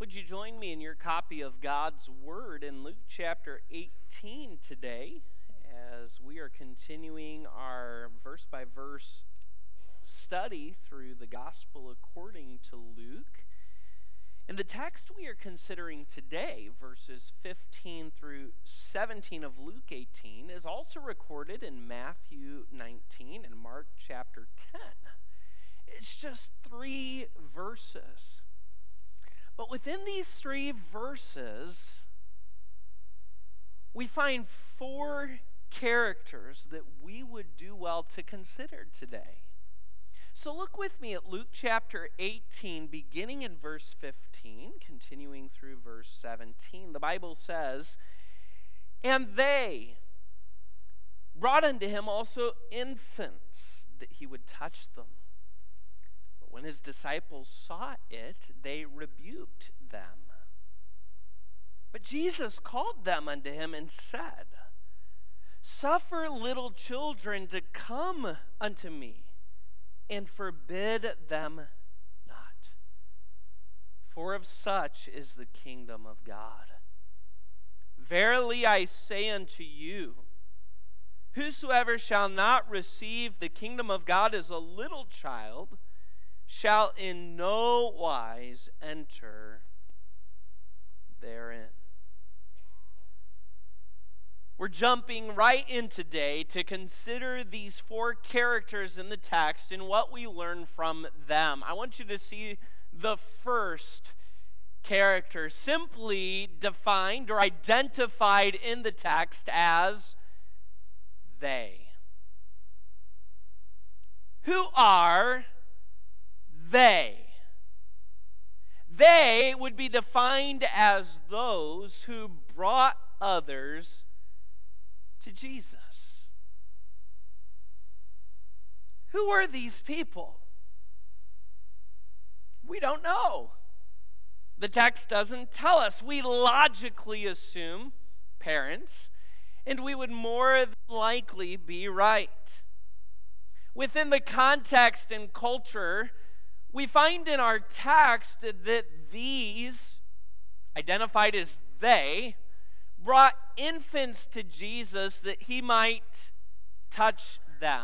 Would you join me in your copy of God's Word in Luke chapter 18 today, as we are continuing our verse-by-verse study through the Gospel according to Luke. And the text we are considering today, verses 15 through 17 of Luke 18, is also recorded in Matthew 19 and Mark chapter 10. It's just 3 verses. But within these 3 verses, we find 4 characters that we would do well to consider today. So look with me at Luke chapter 18, beginning in verse 15, continuing through verse 17. The Bible says, "And they brought unto him also infants, that he would touch them. But when his disciples saw it, they rebuked them. But Jesus called them unto him and said, Suffer little children to come unto me, and forbid them not. For of such is the kingdom of God. Verily I say unto you, whosoever shall not receive the kingdom of God as a little child shall in no wise enter therein." We're jumping right in today to consider these 4 characters in the text and what we learn from them. I want you to see the first character simply defined or identified in the text as they. Who are they? They would be defined as those who brought others to Jesus. Who are these people? We don't know. The text doesn't tell us. We logically assume parents, and we would more than likely be right. Within the context and culture, we find in our text that these, identified as they, brought infants to Jesus that he might touch them.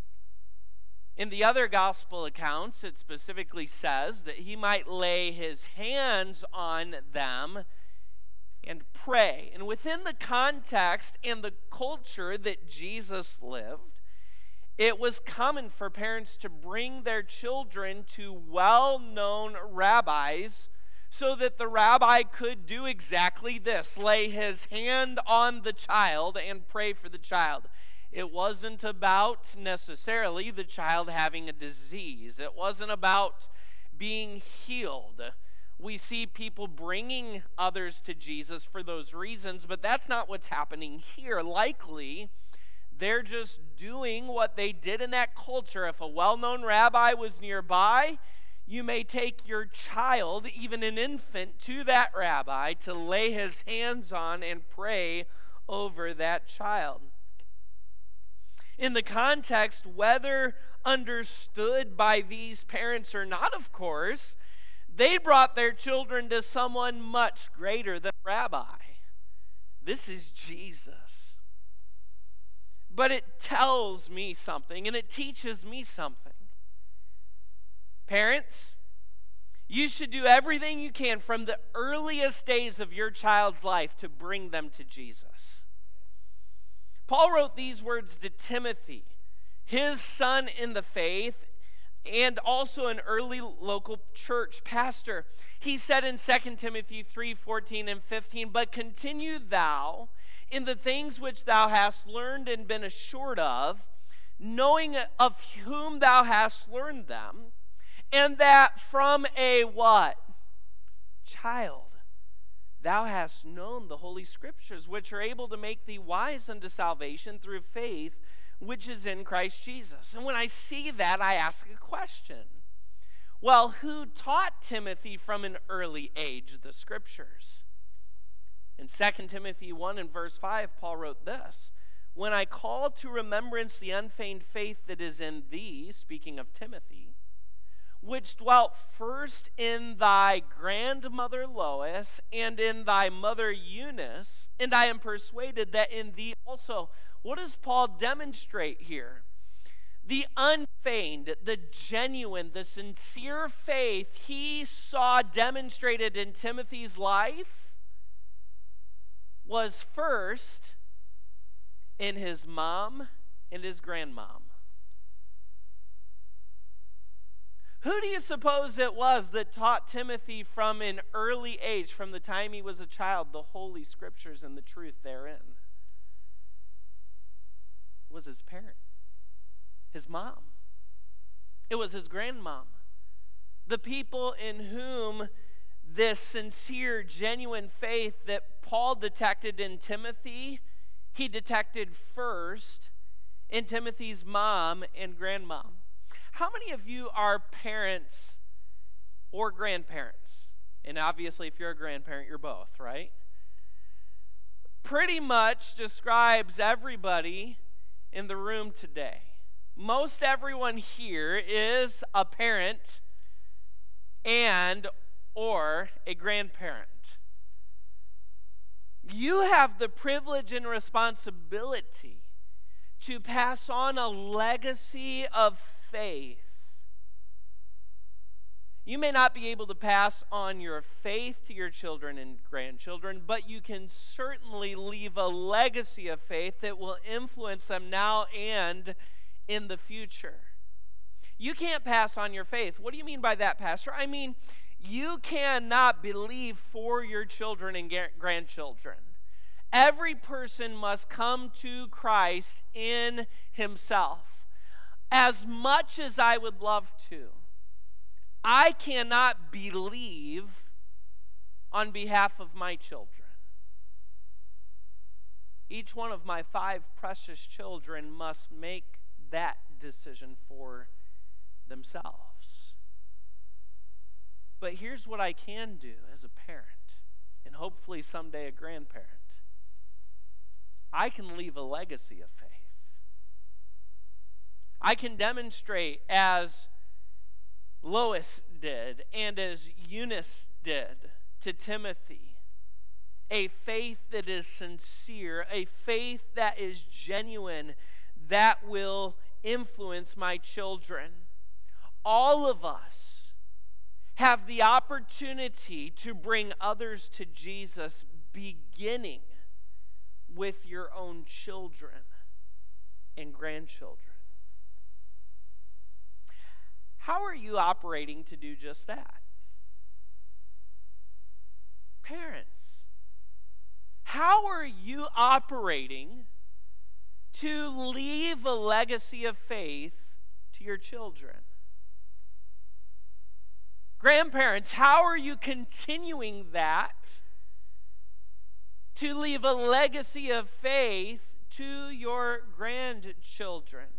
In the other gospel accounts, it specifically says that he might lay his hands on them and pray. And within the context and the culture that Jesus lived, it was common for parents to bring their children to well-known rabbis so that the rabbi could do exactly this, lay his hand on the child and pray for the child. It wasn't about necessarily the child having a disease. It wasn't about being healed. We see people bringing others to Jesus for those reasons, but that's not what's happening here. Likely, they're just doing what they did in that culture. If a well-known rabbi was nearby, you may take your child, even an infant, to that rabbi to lay his hands on and pray over that child. In the context, whether understood by these parents or not, of course, they brought their children to someone much greater than a rabbi. This is Jesus. But it tells me something, and it teaches me something. Parents, you should do everything you can from the earliest days of your child's life to bring them to Jesus. Paul wrote these words to Timothy, his son in the faith, and also an early local church pastor. He said in 2 Timothy 3:14 and 15, "But continue thou in the things which thou hast learned and been assured of, knowing of whom thou hast learned them, and that from a" what? "Child, thou hast known the Holy Scriptures, which are able to make thee wise unto salvation through faith, which is in Christ Jesus." And when I see that, I ask a question. Well, who taught Timothy from an early age the Scriptures? In 2 Timothy 1 and verse 5, Paul wrote this, "When I call to remembrance the unfeigned faith that is in thee," speaking of Timothy, which dwelt first in thy grandmother Lois and in thy mother Eunice, and I am persuaded that in thee also. What does Paul demonstrate here? The unfeigned, the genuine, the sincere faith he saw demonstrated in Timothy's life was first in his mom and his grandmom. Who do you suppose it was that taught Timothy from an early age, from the time he was a child, the Holy Scriptures and the truth therein? It was his parent, his mom. It was his grandmom. The people in whom this sincere, genuine faith that Paul detected in Timothy, he detected first in Timothy's mom and grandmom. How many of you are parents or grandparents? And obviously, if you're a grandparent, you're both, right? Pretty much describes everybody in the room today. Most everyone here is a parent and or a grandparent. You have the privilege and responsibility to pass on a legacy of faith. You may not be able to pass on your faith to your children and grandchildren, but you can certainly leave a legacy of faith that will influence them now and in the future. You can't pass on your faith. What do you mean by that, Pastor? I mean, you cannot believe for your children and grandchildren. Every person must come to Christ in himself. As much as I would love to, I cannot believe on behalf of my children. Each one of my 5 precious children must make that decision for themselves. But here's what I can do as a parent, and hopefully someday a grandparent. I can leave a legacy of faith. I can demonstrate, as Lois did and as Eunice did to Timothy, a faith that is sincere, a faith that is genuine, that will influence my children. All of us have the opportunity to bring others to Jesus, beginning with your own children and grandchildren. How are you operating to do just that? Parents, how are you operating to leave a legacy of faith to your children? Grandparents, how are you continuing that to leave a legacy of faith to your grandchildren?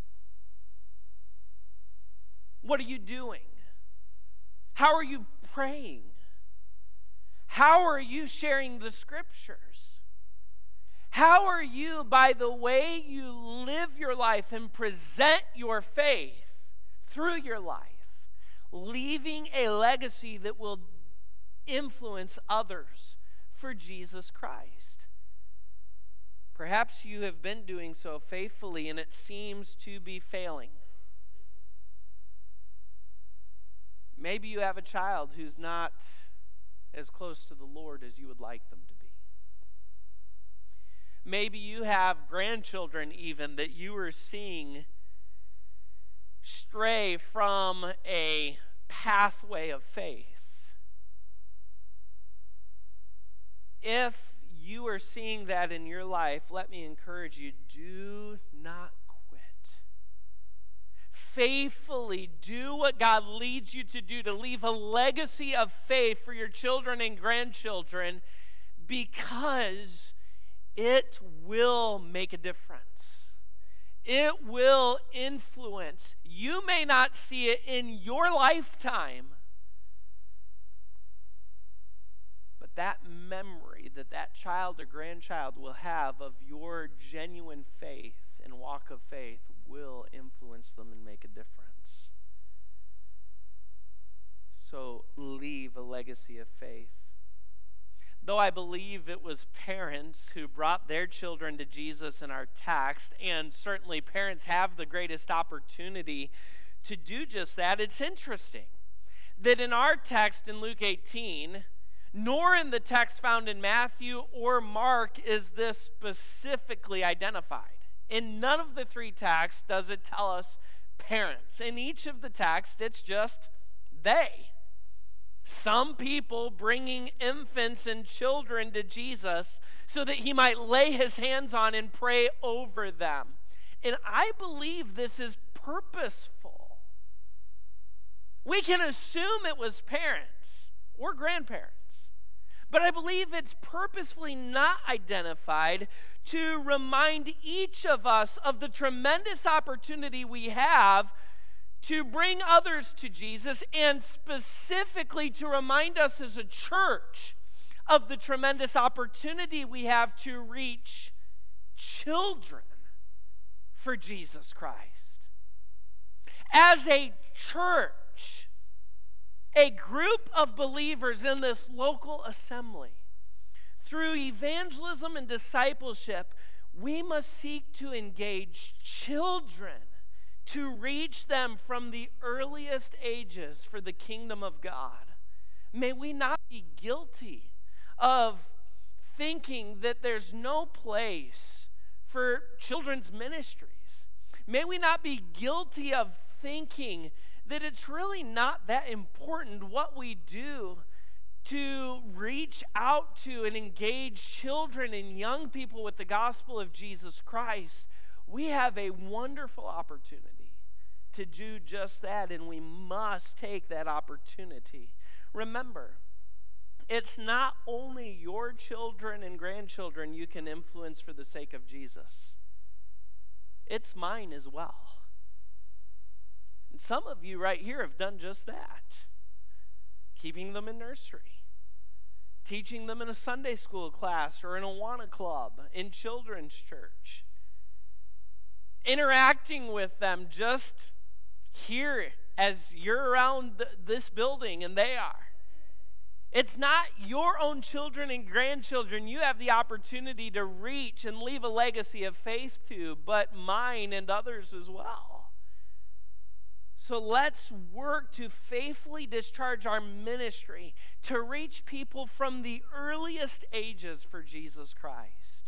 What are you doing? How are you praying? How are you sharing the Scriptures? How are you, by the way you live your life and present your faith through your life, leaving a legacy that will influence others for Jesus Christ? Perhaps you have been doing so faithfully and it seems to be failing. Maybe you have a child who's not as close to the Lord as you would like them to be. Maybe you have grandchildren even that you are seeing stray from a pathway of faith. If you are seeing that in your life, let me encourage you, do not quit. Faithfully do what God leads you to do, to leave a legacy of faith for your children and grandchildren, because it will make a difference. It will influence. You may not see it in your lifetime, but that memory that that child or grandchild will have of your genuine faith and walk of faith will influence them and make a difference. also leave a legacy of faith. Though I believe it was parents who brought their children to Jesus in our text, and certainly parents have the greatest opportunity to do just that, it's interesting that in our text in Luke 18, nor in the text found in Matthew or Mark is this specifically identified. In none of the three texts does it tell us parents. In each of the texts, it's just they. Some people bringing infants and children to Jesus so that he might lay his hands on and pray over them. And I believe this is purposeful. We can assume it was parents or grandparents, but I believe it's purposefully not identified to remind each of us of the tremendous opportunity we have to bring others to Jesus, and specifically to remind us as a church of the tremendous opportunity we have to reach children for Jesus Christ. As a church, a group of believers in this local assembly, through evangelism and discipleship, we must seek to engage children to reach them from the earliest ages for the kingdom of God. May we not be guilty of thinking that there's no place for children's ministries. May we not be guilty of thinking that it's really not that important what we do to reach out to and engage children and young people with the gospel of Jesus Christ. We have a wonderful opportunity to do just that, and we must take that opportunity. Remember, it's not only your children and grandchildren you can influence for the sake of Jesus. It's mine as well. And some of you right here have done just that. Keeping them in nursery, teaching them in a Sunday school class or in a Awana club, in children's church, interacting with them just here as you're around this building and they are. It's not your own children and grandchildren you have the opportunity to reach and leave a legacy of faith to, but mine and others as well. So let's work to faithfully discharge our ministry to reach people from the earliest ages for Jesus Christ.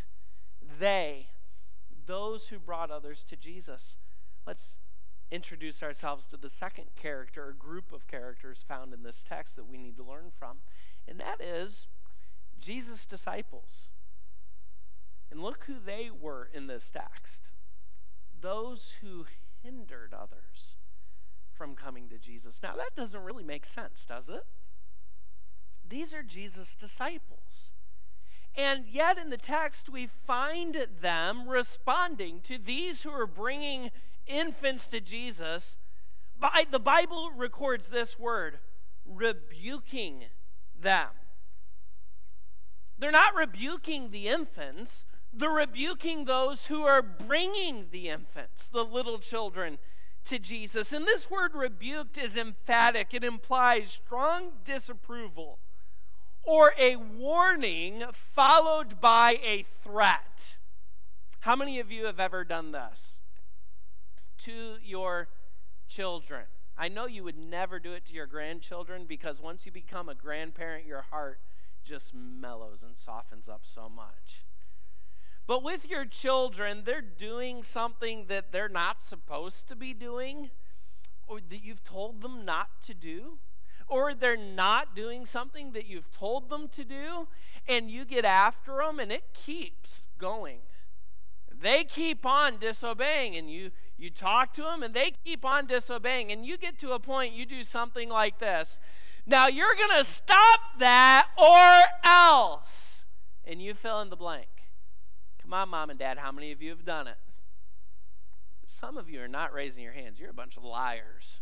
Those who brought others to Jesus. Let's introduce ourselves to the second character or group of characters found in this text that we need to learn from, and that is Jesus' disciples. And look who they were in this text. Those who hindered others from coming to Jesus. Now that doesn't really make sense, does it? These are Jesus' disciples. And yet in the text we find them responding to these who are bringing infants to Jesus. The Bible records this word, rebuking them. They're not rebuking the infants, they're rebuking those who are bringing the infants, the little children, to Jesus. And this word rebuked is emphatic. It implies strong disapproval or a warning followed by a threat. How many of you have ever done this to your children? I know you would never do it to your grandchildren, because once you become a grandparent, your heart just mellows and softens up so much. But with your children, they're doing something that they're not supposed to be doing, or that you've told them not to do, or they're not doing something that you've told them to do, and you get after them, and it keeps going. They keep on disobeying, and you talk to them, and they keep on disobeying, and you get to a point you do something like this. Now you're going to stop that or else. And you fill in the blank. Come on, Mom and Dad, how many of you have done it? Some of you are not raising your hands. You're a bunch of liars.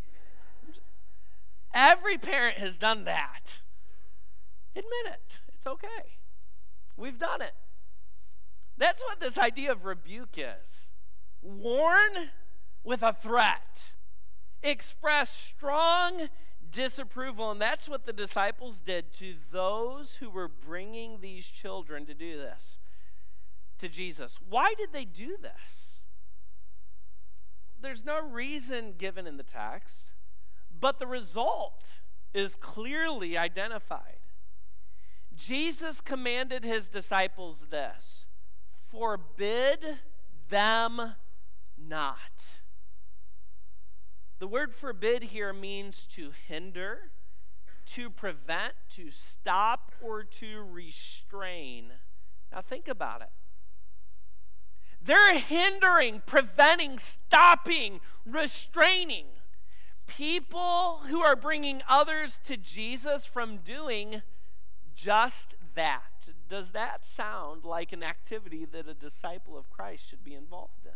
Every parent has done that. Admit it. It's okay. We've done it. That's what this idea of rebuke is. Warn with a threat. Express strong disapproval. And that's what the disciples did to those who were bringing these children to do this to Jesus. Why did they do this? There's no reason given in the text, but the result is clearly identified. Jesus commanded his disciples this: forbid them not. The word forbid here means to hinder, to prevent, to stop, or to restrain. Now think about it. They're hindering, preventing, stopping, restraining people who are bringing others to Jesus from doing just that. Does that sound like an activity that a disciple of Christ should be involved in?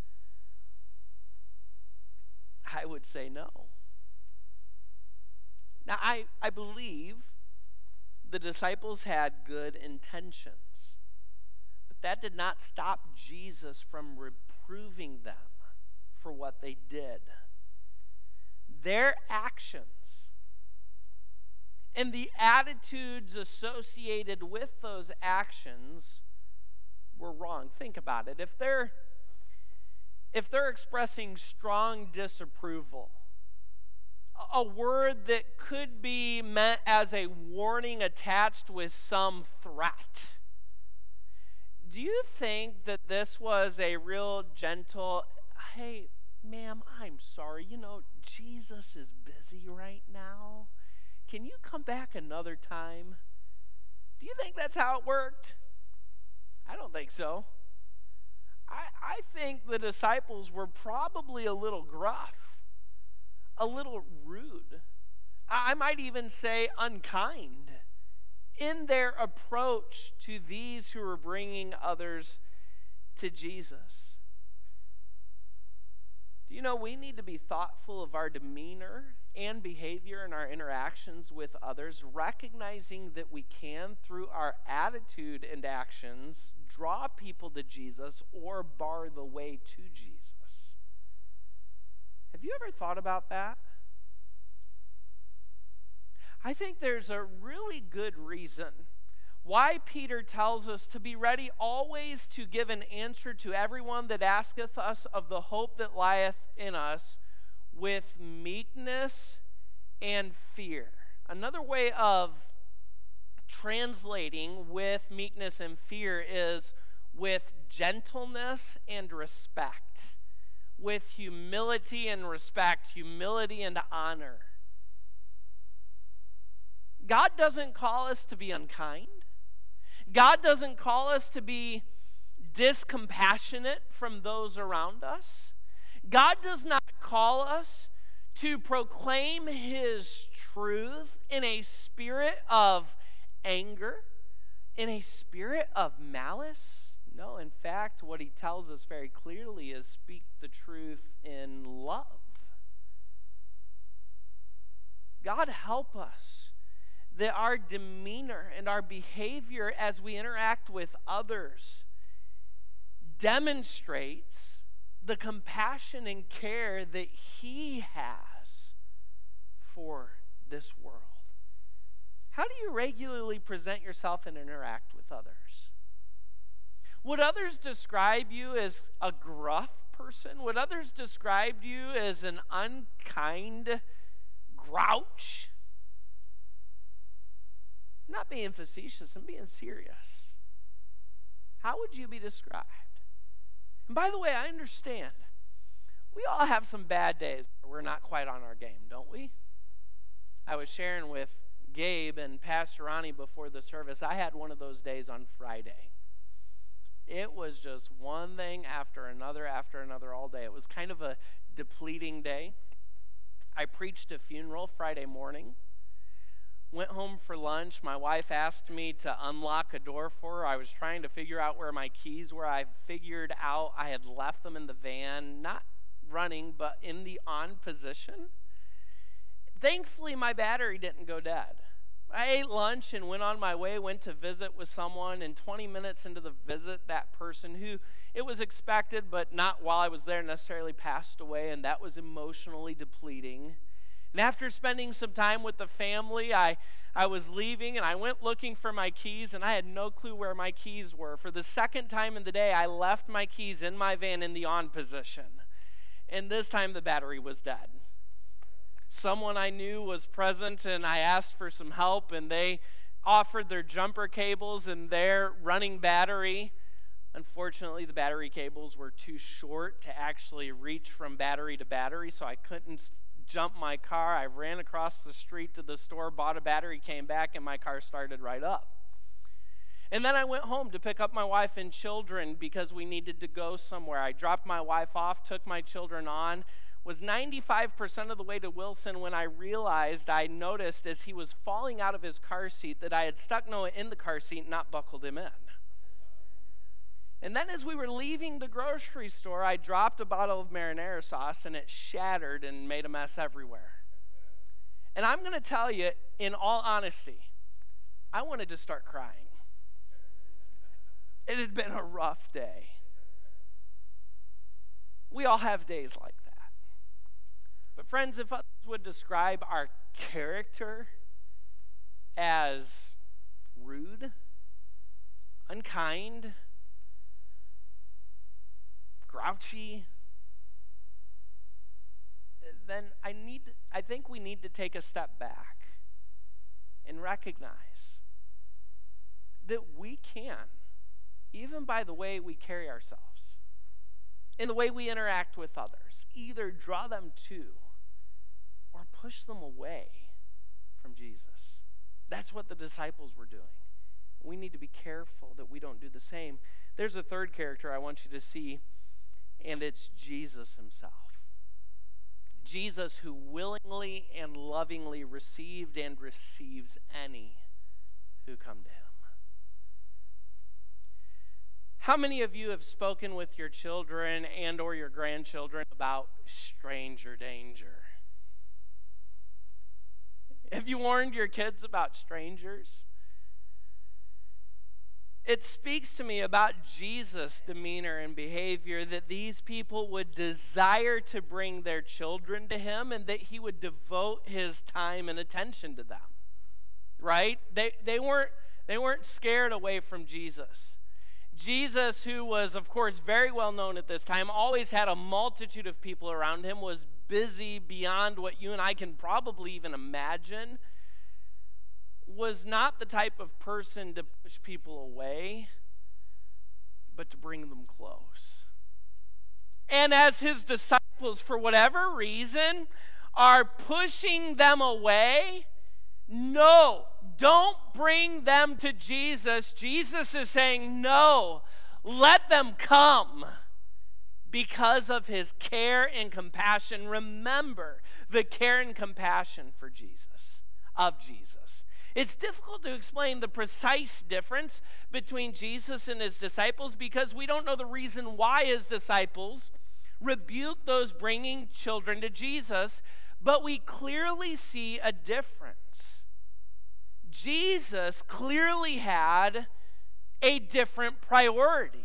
I would say no. Now, I believe the disciples had good intentions, but that did not stop Jesus from reproving them for what they did. Their actions and the attitudes associated with those actions were wrong. Think about it. If they're expressing strong disapproval, a word that could be meant as a warning attached with some threat, do you think that this was a real gentle, hey, ma'am, I'm sorry, Jesus is busy right now. Can you come back another time? Do you think that's how it worked? I don't think so. I think the disciples were probably a little gruff, a little rude. I might even say unkind in their approach to these who were bringing others to Jesus. Do you know we need to be thoughtful of our demeanor and behavior in our interactions with others, recognizing that we can, through our attitude and actions, draw people to Jesus or bar the way to Jesus? Have you ever thought about that? I think there's a really good reason why Peter tells us to be ready always to give an answer to everyone that asketh us of the hope that lieth in us with meekness and fear. Another way of translating with meekness and fear is with gentleness and respect, with humility and respect, humility and honor. God doesn't call us to be unkind. God doesn't call us to be discompassionate from those around us. God does not call us to proclaim his truth in a spirit of anger, in a spirit of malice. No, in fact, what he tells us very clearly is speak the truth in love. God help us that our demeanor and our behavior as we interact with others demonstrates the compassion and care that he has for this world. How do you regularly present yourself and interact with others? Would others describe you as a gruff person? Would others describe you as an unkind grouch? I'm not being facetious, I'm being serious. How would you be described? And by the way, I understand. We all have some bad days where we're not quite on our game, don't we? I was sharing with Gabe and Pastor Ronnie before the service. I had one of those days on Friday. It was just one thing after another all day. It was kind of a depleting day. I preached a funeral Friday morning. Went home for lunch. My wife asked me to unlock a door for her. I was trying to figure out where my keys were. I figured out I had left them in the van, not running, but in the on position. Thankfully, my battery didn't go dead. I ate lunch and went on my way, went to visit with someone, and 20 minutes into the visit, that person who it was expected, but not while I was there necessarily, passed away, and that was emotionally depleting. And after spending some time with the family, I was leaving and I went looking for my keys, and I had no clue where my keys were. For the second time in the day, I left my keys in my van in the on position. And this time the battery was dead. Someone I knew was present, and I asked for some help, and they offered their jumper cables and their running battery. Unfortunately, the battery cables were too short to actually reach from battery to battery, so I couldn't jump my car. I ran across the street to the store, bought a battery, came back, and my car started right up. And then I went home to pick up my wife and children because we needed to go somewhere. I dropped my wife off, took my children on, was 95% of the way to Wilson when I noticed as he was falling out of his car seat that I had stuck Noah in the car seat and not buckled him in. And then as we were leaving the grocery store, I dropped a bottle of marinara sauce, and it shattered and made a mess everywhere. And I'm going to tell you, in all honesty, I wanted to start crying. It had been a rough day. We all have days like that. But friends, if others would describe our character as rude, unkind, grouchy, then I think we need to take a step back and recognize that we can, even by the way we carry ourselves, in the way we interact with others, either draw them to or push them away from Jesus. That's what the disciples were doing. We need to be careful that we don't do the same. There's a third character I want you to see, and it's Jesus himself. Jesus, who willingly and lovingly received and receives any who come to him. How many of you have spoken with your children and or your grandchildren about stranger danger? Have you warned your kids about strangers? It speaks to me about Jesus' demeanor and behavior, that these people would desire to bring their children to him and that he would devote his time and attention to them. Right? They weren't scared away from Jesus. Jesus, who was, of course, very well known at this time, always had a multitude of people around him, was busy beyond what you and I can probably even imagine, was not the type of person to push people away, but to bring them close. And as his disciples, for whatever reason, are pushing them away, no, don't bring them to Jesus. Jesus is saying, no, let them come because of his care and compassion. Remember the care and compassion for Jesus, of Jesus. It's difficult to explain the precise difference between Jesus and his disciples because we don't know the reason why his disciples rebuked those bringing children to Jesus, but we clearly see a difference. Jesus clearly had a different priority.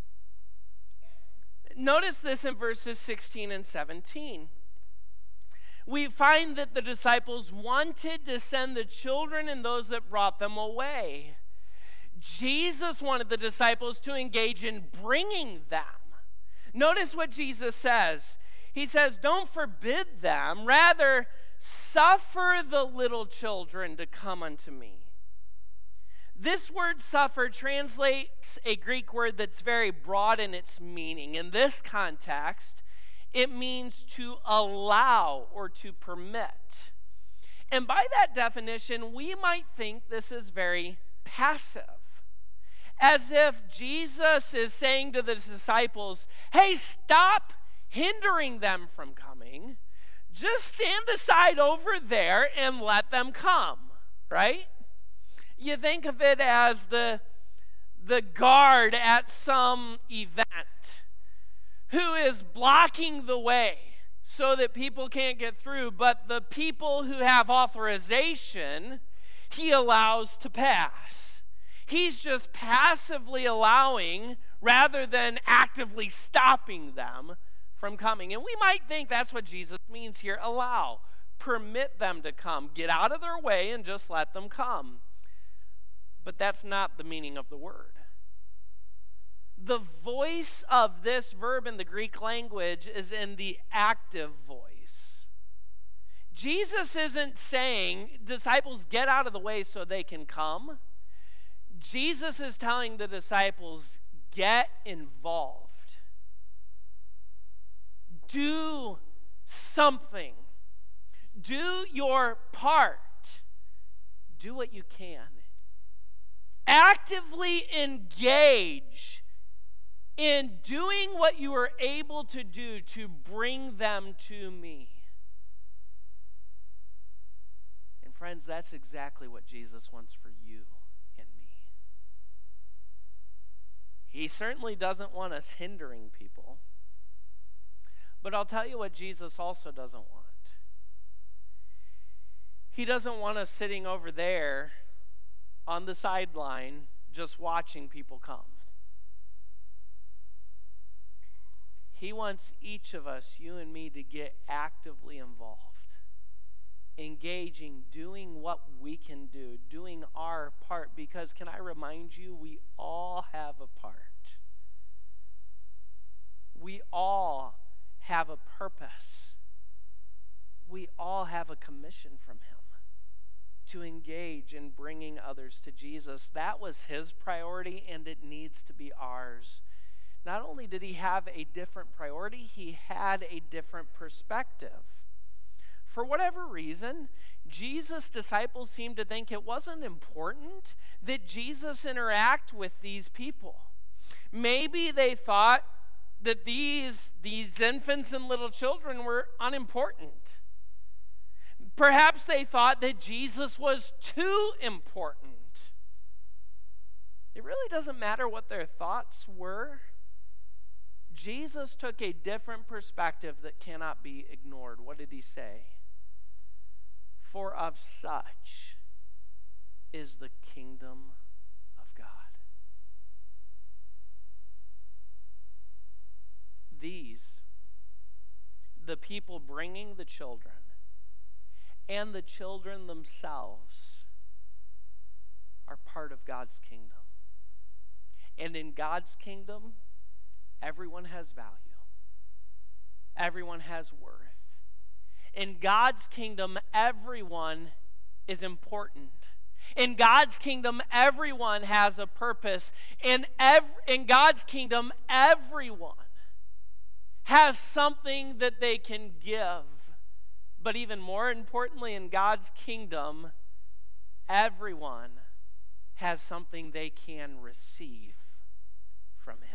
Notice this in verses 16 and 17. We find that the disciples wanted to send the children and those that brought them away. Jesus wanted the disciples to engage in bringing them. Notice what Jesus says. He says, don't forbid them, rather suffer the little children to come unto me. This word suffer translates a Greek word that's very broad in its meaning. In this context, it means to allow or to permit. And by that definition, we might think this is very passive. As if Jesus is saying to the disciples, hey, stop hindering them from coming. Just stand aside over there and let them come, right? You think of it as the guard at some event who is blocking the way so that people can't get through, but the people who have authorization, he allows to pass. He's just passively allowing rather than actively stopping them from coming. And we might think that's what Jesus means here, allow, permit them to come. Get out of their way and just let them come. But that's not the meaning of the word. The voice of this verb in the Greek language is in the active voice. Jesus isn't saying, disciples, get out of the way so they can come. Jesus is telling the disciples, get involved. Do something. Do your part. Do what you can. Actively engage in doing what you are able to do to bring them to me. And friends, that's exactly what Jesus wants for you and me. He certainly doesn't want us hindering people. But I'll tell you what Jesus also doesn't want. He doesn't want us sitting over there on the sideline just watching people come. He wants each of us, you and me, to get actively involved, engaging, doing what we can do, doing our part. Because can I remind you, we all have a part. We all have a purpose. We all have a commission from him to engage in bringing others to Jesus. That was his priority, and it needs to be ours. Not only did he have a different priority, he had a different perspective. For whatever reason, Jesus' disciples seemed to think it wasn't important that Jesus interact with these people. Maybe they thought that these infants and little children were unimportant. Perhaps they thought that Jesus was too important. It really doesn't matter what their thoughts were. Jesus took a different perspective that cannot be ignored. What did he say? For of such is the kingdom of God. These, the people bringing the children, and the children themselves, are part of God's kingdom. And in God's kingdom, everyone has value. Everyone has worth. In God's kingdom, everyone is important. In God's kingdom, everyone has a purpose. In God's kingdom, everyone has something that they can give. But even more importantly, in God's kingdom, everyone has something they can receive from him.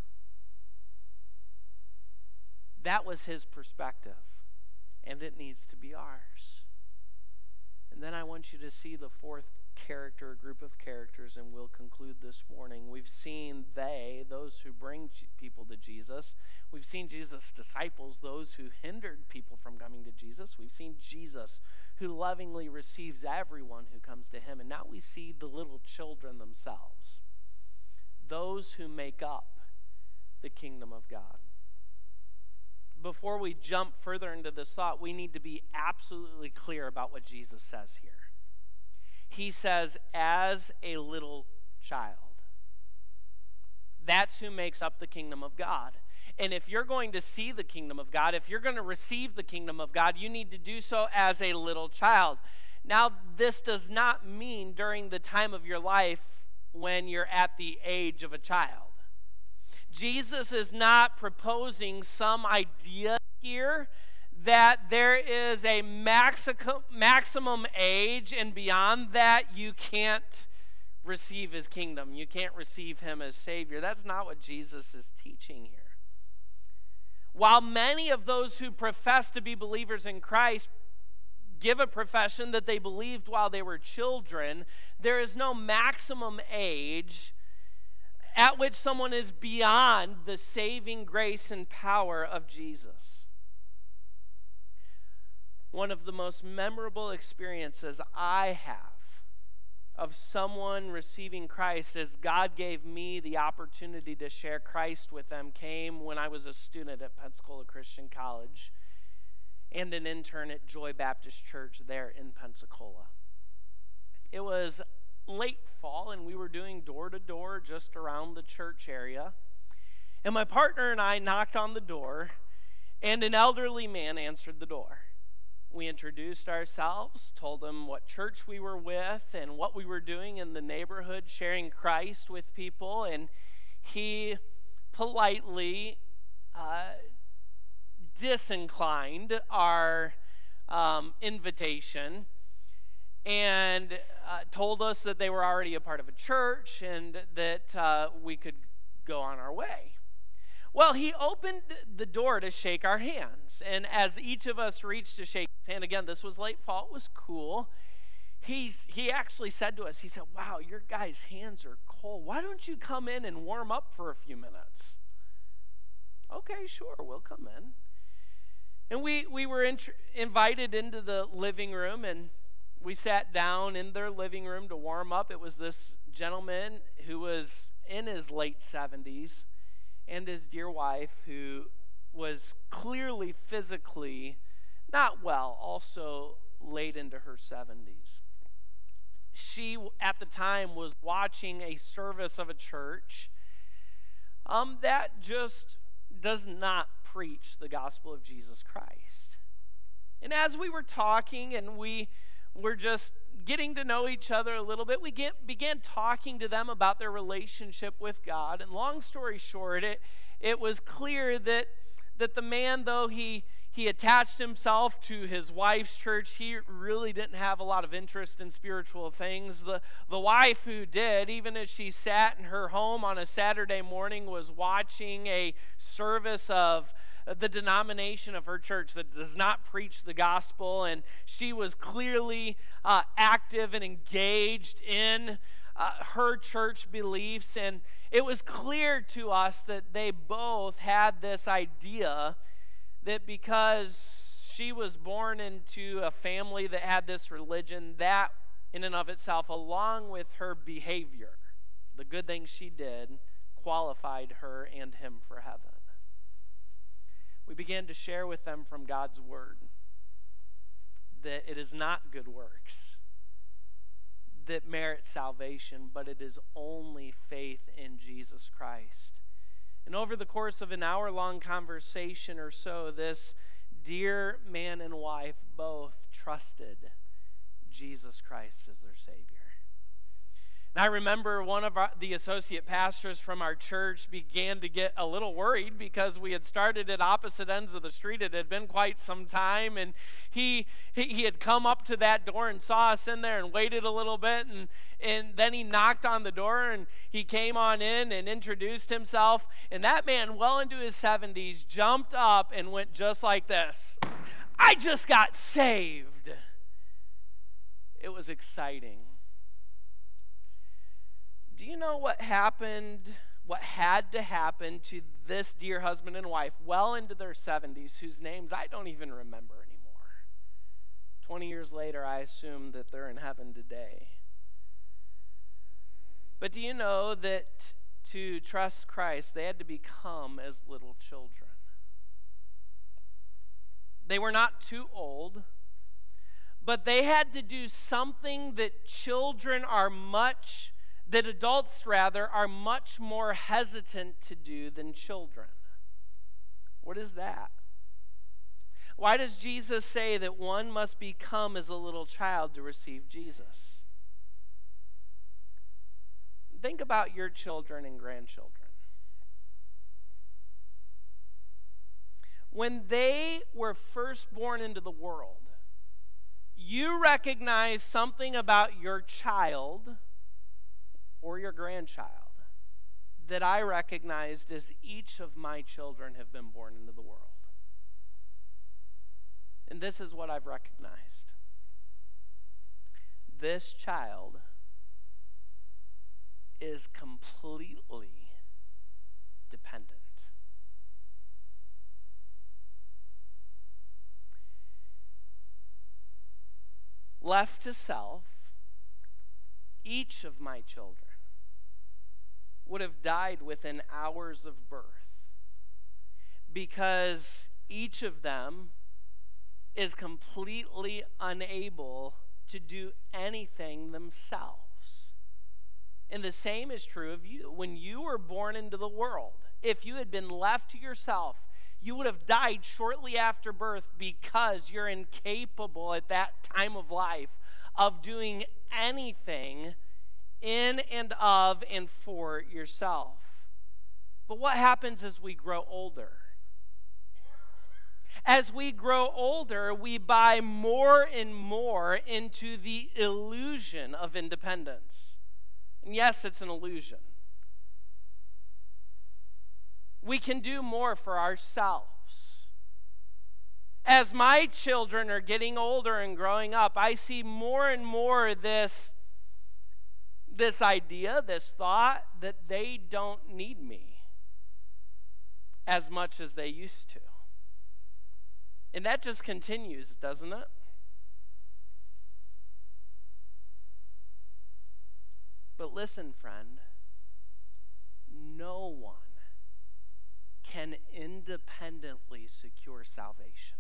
That was his perspective, and it needs to be ours. And then I want you to see the fourth group of characters, and we'll conclude this morning. We've seen those who bring people to Jesus. We've seen Jesus' disciples, those who hindered people from coming to Jesus. We've seen Jesus, who lovingly receives everyone who comes to him. And now we see the little children themselves, those who make up the kingdom of God. Before we jump further into this thought, we need to be absolutely clear about what Jesus says here. He says, as a little child. That's who makes up the kingdom of God. And if you're going to see the kingdom of God, if you're going to receive the kingdom of God, you need to do so as a little child. Now, this does not mean during the time of your life when you're at the age of a child. Jesus is not proposing some idea here that there is a maximum age, and beyond that you can't receive his kingdom. You can't receive him as Savior. That's not what Jesus is teaching here. While many of those who profess to be believers in Christ give a profession that they believed while they were children, there is no maximum age at which someone is beyond the saving grace and power of Jesus. One of the most memorable experiences I have of someone receiving Christ as God gave me the opportunity to share Christ with them came when I was a student at Pensacola Christian College. and an intern at Joy Baptist Church there in Pensacola. It was late fall, and we were doing door-to-door just around the church area. And my partner and I knocked on the door, and an elderly man answered the door. We introduced ourselves, told him what church we were with and what we were doing in the neighborhood, sharing Christ with people, and he politely disinclined our invitation and told us that they were already a part of a church and that we could go on our way. Well, he opened the door to shake our hands, and as each of us reached to shake his hand, again, this was late fall, it was cool, he actually said to us, he said, "Wow, your guys' hands are cold. Why don't you come in and warm up for a few minutes?" Okay, sure, we'll come in. And we were invited into the living room, and we sat down in their living room to warm up. It was this gentleman who was in his late 70s and his dear wife who was clearly physically not well, also late into her 70s. She, at the time, was watching a service of a church that just does not preach the gospel of Jesus Christ. And as we were talking and we were just getting to know each other a little bit, we began talking to them about their relationship with God. And long story short, it was clear that the man, though he attached himself to his wife's church, he really didn't have a lot of interest in spiritual things. The wife who did, even as she sat in her home on a Saturday morning, was watching a service of the denomination of her church that does not preach the gospel, and she was clearly active and engaged in her church beliefs, and it was clear to us that they both had this idea that because she was born into a family that had this religion, that in and of itself, along with her behavior, the good things she did, qualified her and him for heaven. We began to share with them from God's word that it is not good works that merit salvation, but it is only faith in Jesus Christ. And over the course of an hour-long conversation or so, this dear man and wife both trusted Jesus Christ as their Savior. And I remember one of the associate pastors from our church began to get a little worried because we had started at opposite ends of the street. It had been quite some time, and he had come up to that door and saw us in there and waited a little bit, and then he knocked on the door, and he came on in and introduced himself, and that man, well into his 70s, jumped up and went just like this. "I just got saved." It was exciting. Do you know what happened, what had to happen to this dear husband and wife well into their 70s, whose names I don't even remember anymore? 20 years later, I assume that they're in heaven today. But do you know that to trust Christ, they had to become as little children? They were not too old, but they had to do something that adults are much more hesitant to do than children. What is that? Why does Jesus say that one must become as a little child to receive Jesus? Think about your children and grandchildren. When they were first born into the world, you recognize something about your child or your grandchild that I recognized as each of my children have been born into the world. And this is what I've recognized. This child is completely dependent. Left to self, each of my children would have died within hours of birth because each of them is completely unable to do anything themselves. And the same is true of you. When you were born into the world, if you had been left to yourself, you would have died shortly after birth because you're incapable at that time of life of doing anything in and of and for yourself. But what happens as we grow older? As we grow older, we buy more and more into the illusion of independence. And yes, it's an illusion. We can do more for ourselves. As my children are getting older and growing up, I see more and more this idea, this thought that they don't need me as much as they used to. And that just continues, doesn't it? But listen, friend, no one can independently secure salvation.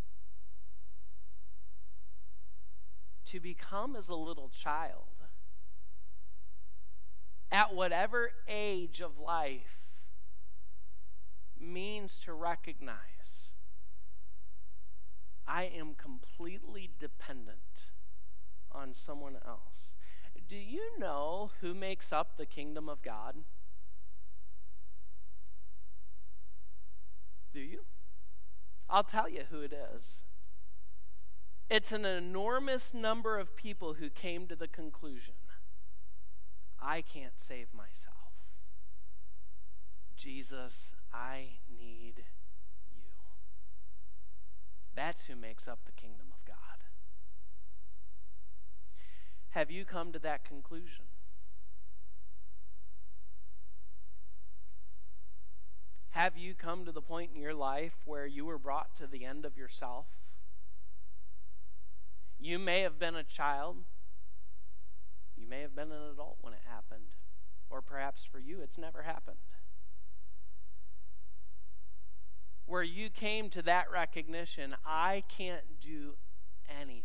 To become as a little child, at whatever age of life, means to recognize I am completely dependent on someone else. Do you know who makes up the kingdom of God? Do you? I'll tell you who it is. It's an enormous number of people who came to the conclusion, I can't save myself. Jesus, I need you. That's who makes up the kingdom of God. Have you come to that conclusion? Have you come to the point in your life where you were brought to the end of yourself? You may have been a child. You may have been an adult when it happened. Or perhaps for you, it's never happened. Where you came to that recognition, I can't do anything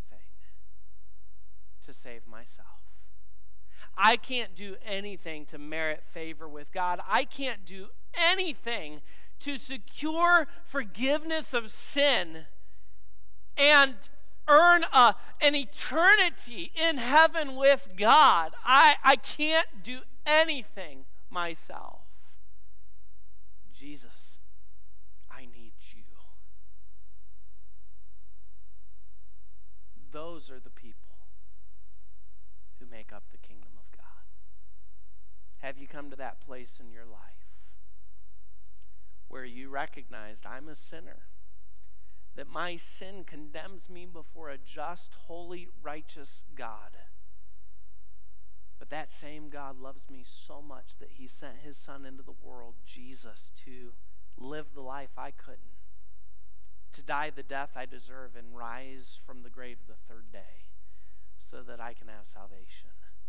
to save myself. I can't do anything to merit favor with God. I can't do anything to secure forgiveness of sin and earn an eternity in heaven with God. I can't do anything myself. Jesus, I need you. Those are the people who make up the kingdom of God. Have you come to that place in your life where you recognized I'm a sinner, that my sin condemns me before a just, holy, righteous God, but that same God loves me so much that he sent his son into the world, Jesus, to live the life I couldn't, to die the death I deserve and rise from the grave the third day so that I can have salvation.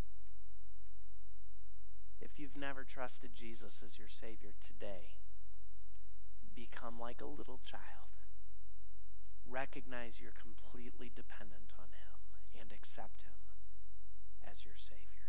If you've never trusted Jesus as your Savior today, become like a little child. Recognize you're completely dependent on him and accept him as your Savior.